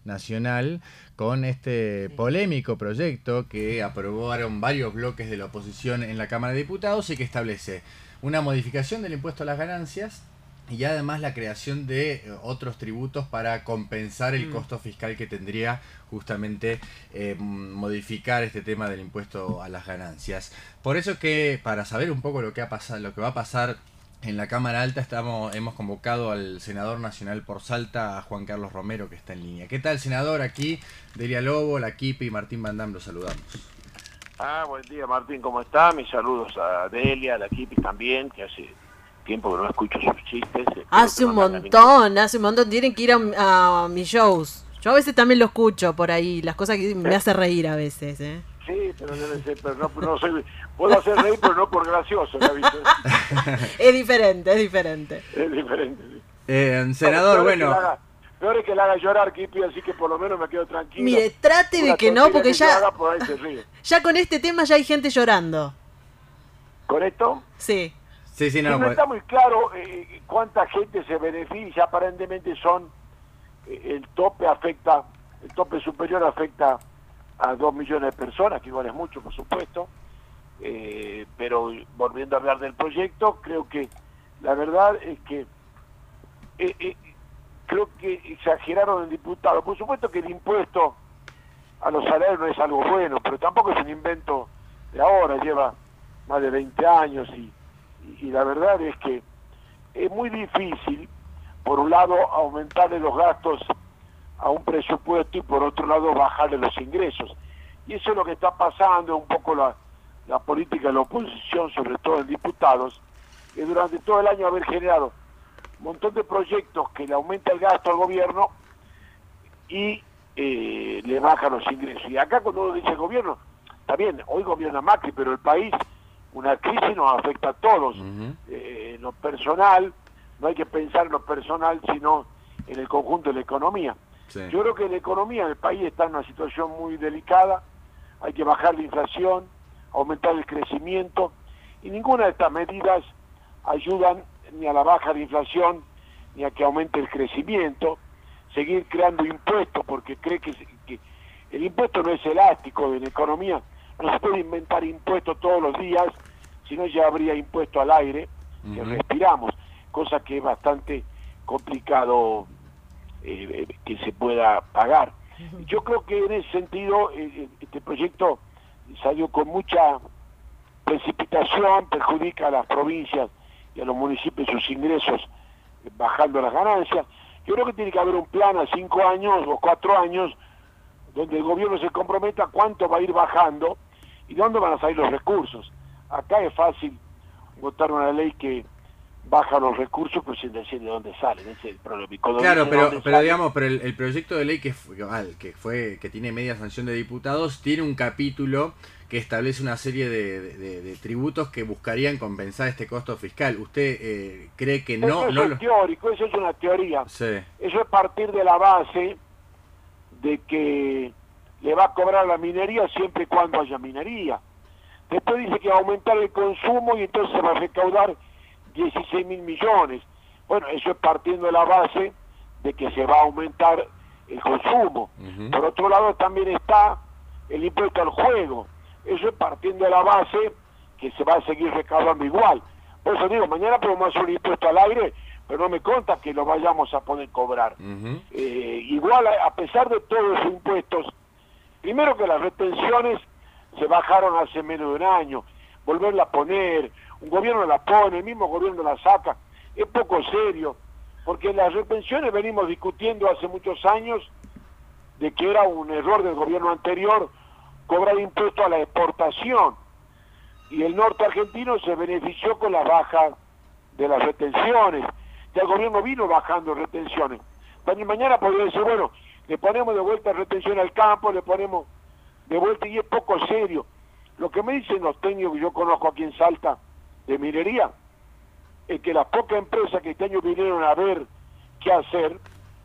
nacional con este polémico proyecto que aprobaron varios bloques de la oposición en la Cámara de Diputados y que establece una modificación del impuesto a las ganancias y además la creación de otros tributos para compensar el costo fiscal que tendría justamente modificar este tema del impuesto a las ganancias. Por eso que, para saber un poco lo que va a pasar en la Cámara Alta, hemos convocado al senador nacional por Salta, a Juan Carlos Romero, que está en línea. ¿Qué tal, senador? Aquí Delia Lobo, la Kipi y Martín Van Dam, los saludamos. Buen día, Martín, ¿cómo está? Mis saludos a Delia, a la Kipi también, que hace tiempo que no escucho sus chistes. Hace un montón, tienen que ir a mis shows. Yo a veces también lo escucho por ahí, las cosas que me hace reír a veces, ¿eh? Sí, pero debe ser, pero no soy, puedo hacer reír, pero no por gracioso, ¿ya viste? Es diferente. Es diferente, sí. Senador, bueno... Peor es que la haga llorar, Kipi, así que por lo menos me quedo tranquilo. Mire, trate de que no, porque ya con este tema ya hay gente llorando. ¿Con esto? Sí. Sí, no está muy claro cuánta gente se beneficia. Aparentemente el tope superior afecta a 2 millones de personas, que igual es mucho, por supuesto. Pero volviendo a hablar del proyecto, creo que la verdad es que creo que exageraron el diputado. Por supuesto que el impuesto a los salarios no es algo bueno, pero tampoco es un invento de ahora, lleva más de 20 años y la verdad es que es muy difícil, por un lado, aumentarle los gastos a un presupuesto y por otro lado bajarle los ingresos. Y eso es lo que está pasando, un poco la política de la oposición, sobre todo en diputados, que durante todo el año haber generado un montón de proyectos que le aumenta el gasto al gobierno y le bajan los ingresos. Y acá cuando uno dice gobierno, está bien, hoy gobierna Macri, pero el país, una crisis nos afecta a todos. En lo personal, no hay que pensar en lo personal, sino en el conjunto de la economía. Sí. Yo creo que la economía del país está en una situación muy delicada, hay que bajar la inflación, aumentar el crecimiento, y ninguna de estas medidas ayudan ni a la baja de inflación, ni a que aumente el crecimiento. Seguir creando impuestos, porque cree que el impuesto no es elástico en la economía, no se puede inventar impuestos todos los días, si no ya habría impuesto al aire que respiramos, cosa que es bastante complicado que se pueda pagar. Yo creo que en ese sentido este proyecto salió con mucha precipitación, perjudica a las provincias y a los municipios sus ingresos, bajando las ganancias. Yo creo que tiene que haber un plan a 5 años o 4 años donde el gobierno se comprometa cuánto va a ir bajando y dónde van a salir los recursos. Acá es fácil votar una ley que baja los recursos, pues sin decir de dónde salen, ese es el problema. Claro, pero digamos, el proyecto de ley que tiene media sanción de diputados tiene un capítulo que establece una serie de tributos que buscarían compensar este costo fiscal. ¿Usted cree que no? Eso es teórico, eso es una teoría. Sí. Eso es partir de la base de que le va a cobrar la minería siempre y cuando haya minería. Después dice que va a aumentar el consumo y entonces se va a recaudar 16.000 millones. Bueno, eso es partiendo de la base de que se va a aumentar el consumo. Por otro lado también está el impuesto al juego. Eso es partiendo de la base que se va a seguir recaudando igual. Por eso digo, mañana podemos hacer un impuesto al aire, pero no me consta que lo vayamos a poder cobrar. Igual, a pesar de todos esos impuestos, primero que las retenciones se bajaron hace menos de un año, volverla a poner, un gobierno la pone, el mismo gobierno la saca, es poco serio, porque las retenciones venimos discutiendo hace muchos años de que era un error del gobierno anterior cobrar impuesto a la exportación, y el norte argentino se benefició con la baja de las retenciones, ya el gobierno vino bajando retenciones. Mañana podría decir, bueno, le ponemos de vuelta retención al campo, le ponemos de vuelta, y es poco serio. Lo que me dicen los técnicos que yo conozco aquí en Salta de minería es que las pocas empresas que este año vinieron a ver qué hacer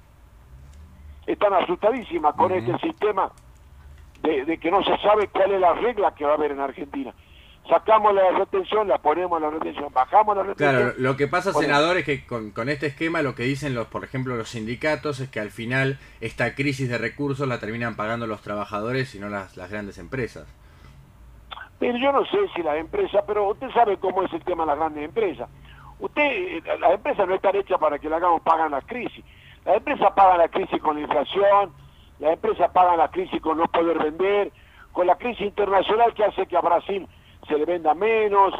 están asustadísimas con este sistema de que no se sabe cuál es la regla que va a haber en Argentina. sacamos la retención, la ponemos en la retención, bajamos la retención. Claro, lo que pasa, ponemos. senador, es que con este esquema lo que dicen, por ejemplo, los sindicatos es que al final esta crisis de recursos la terminan pagando los trabajadores y no las grandes empresas. Pero yo no sé si las empresas, pero usted sabe cómo es el tema de las grandes empresas. Las empresas no están hechas para que le hagamos pagar la crisis. Las empresas pagan la crisis con la inflación, las empresas pagan la crisis con no poder vender, con la crisis internacional que hace que a Brasil se le venda menos.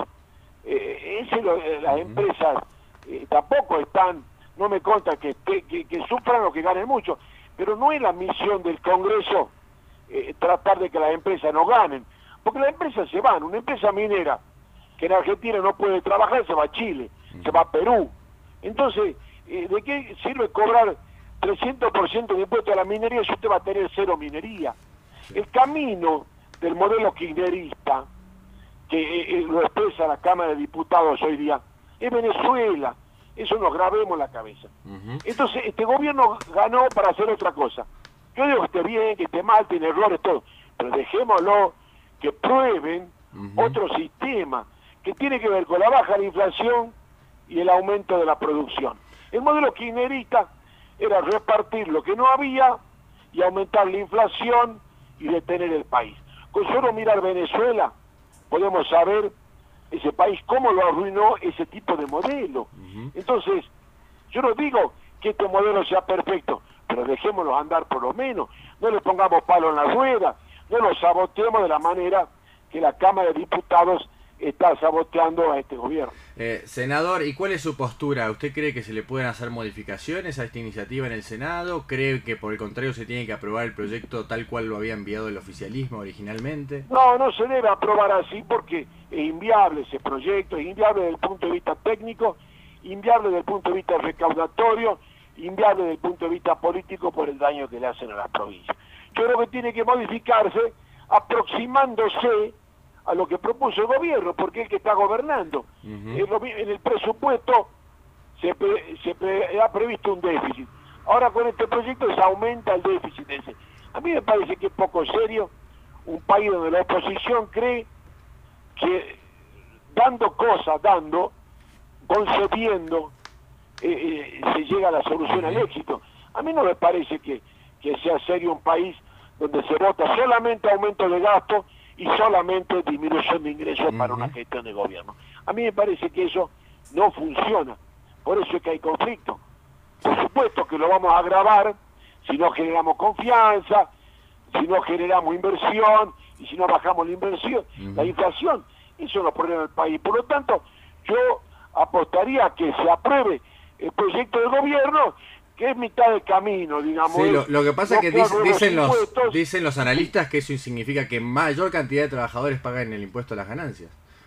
Las empresas tampoco están, no me contan que sufran o que ganen mucho, pero no es la misión del Congreso tratar de que las empresas no ganen, porque las empresas se van. Una empresa minera que en Argentina no puede trabajar se va a Chile, se va a Perú. Entonces, ¿de qué sirve cobrar 300% de impuesto a la minería si usted va a tener cero minería? El camino del modelo kirchnerista, que lo expresa la Cámara de Diputados hoy día, es Venezuela. Eso nos grabemos en la cabeza. Entonces, este gobierno ganó para hacer otra cosa. Yo digo que esté bien, que esté mal, tiene errores, todo, pero dejémoslo que prueben otro sistema que tiene que ver con la baja de la inflación y el aumento de la producción. El modelo kirchnerista era repartir lo que no había y aumentar la inflación y detener el país. Con solo mirar Venezuela podemos saber ese país cómo lo arruinó ese tipo de modelo. Entonces, yo no digo que este modelo sea perfecto, pero dejémoslo andar por lo menos, no le pongamos palo en la rueda, no lo saboteemos de la manera que la Cámara de Diputados está saboteando a este gobierno. Senador, ¿y cuál es su postura? ¿Usted cree que se le pueden hacer modificaciones a esta iniciativa en el Senado? ¿Cree que por el contrario se tiene que aprobar el proyecto tal cual lo había enviado el oficialismo originalmente? No, no se debe aprobar así porque es inviable ese proyecto, es inviable desde el punto de vista técnico, inviable desde el punto de vista recaudatorio, inviable desde el punto de vista político por el daño que le hacen a las provincias. Yo creo que tiene que modificarse aproximándose a lo que propuso el gobierno, porque es el que está gobernando. En el presupuesto se ha previsto un déficit. Ahora con este proyecto se aumenta el déficit ese. A mí me parece que es poco serio un país donde la oposición cree que concediendo, se llega a la solución al éxito. A mí no me parece que sea serio un país donde se vota solamente aumento de gasto y solamente disminución de ingresos para una gestión de gobierno. A mí me parece que eso no funciona, por eso es que hay conflicto. Por supuesto que lo vamos a agravar si no generamos confianza, si no generamos inversión y si no bajamos la inversión, la inflación. Eso es los problemas del país. Por lo tanto, yo apostaría a que se apruebe el proyecto del gobierno, que es mitad de camino, digamos. Sí, lo que pasa es que dicen los analistas que eso significa que mayor cantidad de trabajadores pagan el impuesto a las ganancias.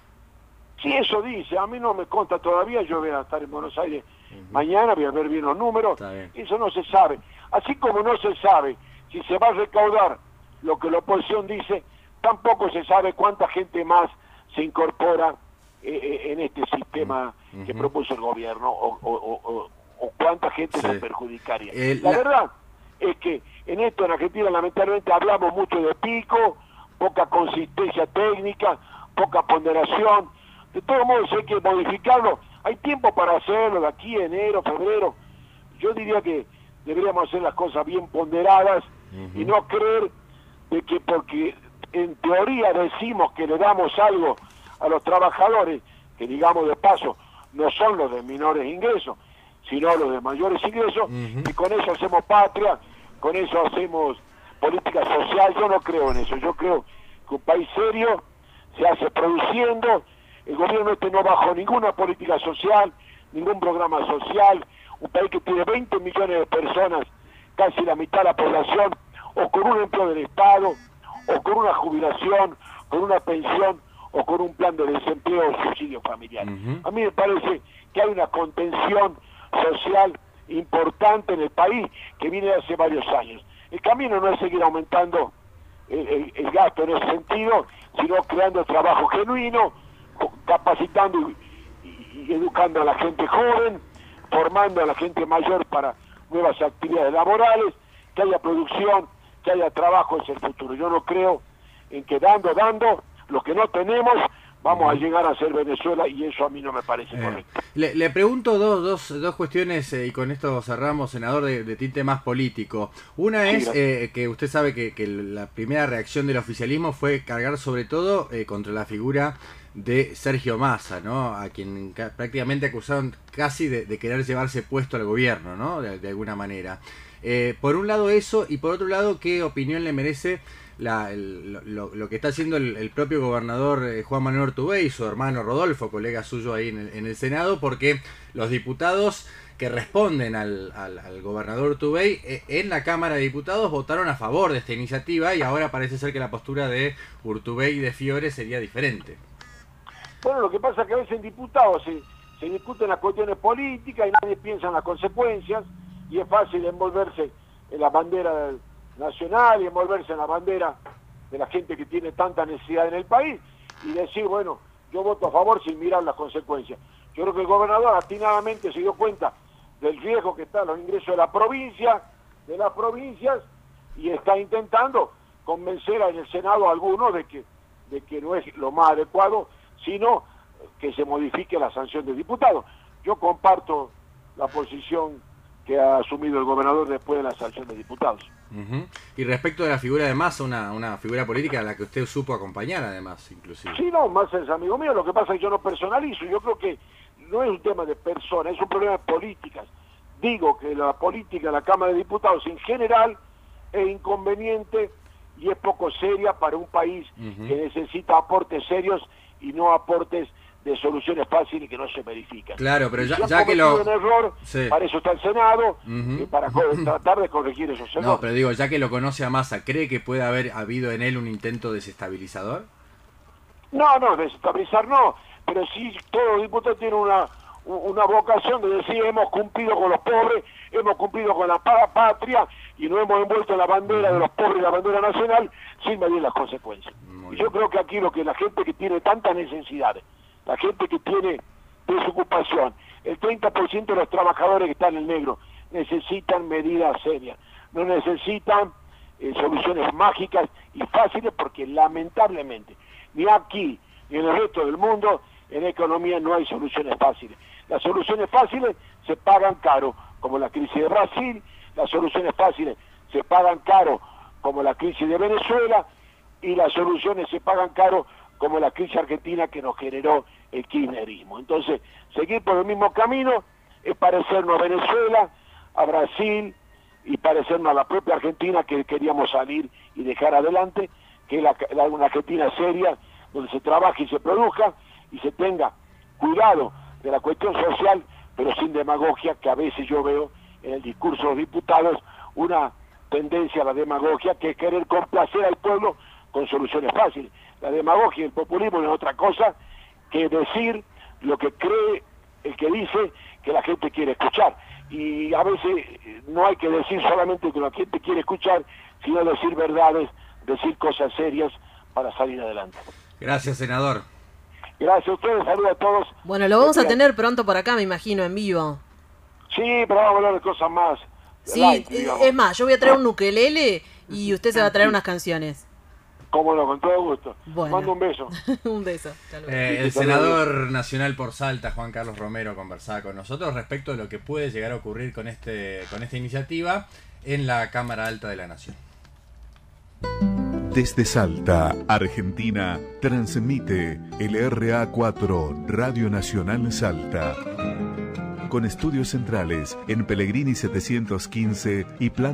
Sí, eso dice. A mí no me consta todavía. Yo voy a estar en Buenos Aires mañana, voy a ver bien los números. Eso no se sabe. Así como no se sabe si se va a recaudar lo que la oposición dice, tampoco se sabe cuánta gente más se incorpora en este sistema que propuso el gobierno o cuánta gente se perjudicaría. La verdad es que en esto en Argentina lamentablemente hablamos mucho de pico, poca consistencia técnica, poca ponderación. De todos modos hay que modificarlo. Hay tiempo para hacerlo, de aquí a enero, febrero. Yo diría que deberíamos hacer las cosas bien ponderadas y no creer de que porque en teoría decimos que le damos algo a los trabajadores, que digamos de paso no son los de menores ingresos, sino los de mayores ingresos, y con eso hacemos patria, con eso hacemos política social. Yo no creo en eso. Yo creo que un país serio se hace produciendo. El gobierno este no bajó ninguna política social, ningún programa social. Un país que tiene 20 millones de personas, casi la mitad de la población, o con un empleo del Estado, o con una jubilación, con una pensión, o con un plan de desempleo o subsidio familiar. A mí me parece que hay una contención social importante en el país que viene de hace varios años. El camino no es seguir aumentando el gasto en ese sentido, sino creando trabajo genuino, capacitando y educando a la gente joven, formando a la gente mayor para nuevas actividades laborales, que haya producción, que haya trabajo es el futuro. Yo no creo en que dando, lo que no tenemos, vamos a llegar a ser Venezuela, y eso a mí no me parece correcto. Le pregunto dos cuestiones, y con esto cerramos, senador, de tinte más político. Una es que usted sabe que la primera reacción del oficialismo fue cargar sobre todo contra la figura de Sergio Massa, ¿no? A quien prácticamente acusaron casi de querer llevarse puesto al gobierno, ¿no? De alguna manera. Por un lado eso, y por otro lado, ¿qué opinión le merece lo que está haciendo el propio gobernador Juan Manuel Urtubey y su hermano Rodolfo, colega suyo ahí en el Senado? Porque los diputados que responden al gobernador Urtubey en la Cámara de Diputados votaron a favor de esta iniciativa, y ahora parece ser que la postura de Urtubey y de Fiore sería diferente. Bueno, lo que pasa es que a veces en diputados se discuten las cuestiones políticas y nadie piensa en las consecuencias, y es fácil envolverse en la bandera nacional y envolverse en la bandera de la gente que tiene tanta necesidad en el país y decir, bueno, yo voto a favor sin mirar las consecuencias. Yo creo que el gobernador atinadamente se dio cuenta del riesgo que está en los ingresos de la provincia, de las provincias, y está intentando convencer en el Senado a algunos de que no es lo más adecuado, sino que se modifique la sanción del diputado. Yo comparto la posición que ha asumido el gobernador después de la sanción de diputados. Y respecto de la figura de Massa, una figura política a la que usted supo acompañar además, inclusive. Sí, no, Massa es amigo mío, lo que pasa es que yo no personalizo, yo creo que no es un tema de personas, es un problema de políticas. Digo que la política de la Cámara de Diputados en general es inconveniente y es poco seria para un país que necesita aportes serios y no aportes de soluciones fáciles que no se verifican. Claro, pero ya que lo... un error, sí. Para eso está el Senado, para tratar de corregir esos errores. No, pero digo, ya que lo conoce a Massa, ¿cree que puede haber habido en él un intento desestabilizador? No, desestabilizar no, pero sí todos los diputados tienen una vocación de decir hemos cumplido con los pobres, hemos cumplido con la patria y no hemos envuelto en la bandera de los pobres y la bandera nacional sin medir las consecuencias. Y yo creo que aquí lo que la gente que tiene tantas necesidades, la gente que tiene desocupación, el 30% de los trabajadores que están en el negro necesitan medidas serias, no necesitan soluciones mágicas y fáciles, porque lamentablemente ni aquí ni en el resto del mundo en economía no hay soluciones fáciles. Las soluciones fáciles se pagan caro, como la crisis de Brasil, las soluciones fáciles se pagan caro, como la crisis de Venezuela, y las soluciones se pagan caro, como la crisis argentina que nos generó el kirchnerismo. Entonces, seguir por el mismo camino es parecernos a Venezuela, a Brasil, y parecernos a la propia Argentina que queríamos salir y dejar adelante, que es una Argentina seria, donde se trabaje y se produzca, y se tenga cuidado de la cuestión social, pero sin demagogia, que a veces yo veo en el discurso de los diputados una tendencia a la demagogia, que es querer complacer al pueblo con soluciones fáciles. La demagogia y el populismo no es otra cosa que decir lo que cree el que dice que la gente quiere escuchar. Y a veces no hay que decir solamente que la gente quiere escuchar, sino decir verdades, decir cosas serias para salir adelante. Gracias, senador. Gracias a ustedes, saludos a todos. Bueno, lo vamos a tener pronto por acá, me imagino, en vivo. Sí, pero vamos a hablar de cosas más. Sí, light, digamos. Es más, yo voy a traer un ukelele y usted se va a traer unas canciones. Cómo no, con todo gusto. Bueno. Mando un beso. Un beso. El senador nacional por Salta, Juan Carlos Romero, conversaba con nosotros respecto de lo que puede llegar a ocurrir con esta iniciativa en la Cámara Alta de la Nación. Desde Salta, Argentina, transmite LRA4 Radio Nacional Salta. Con estudios centrales en Pellegrini 715 y Plan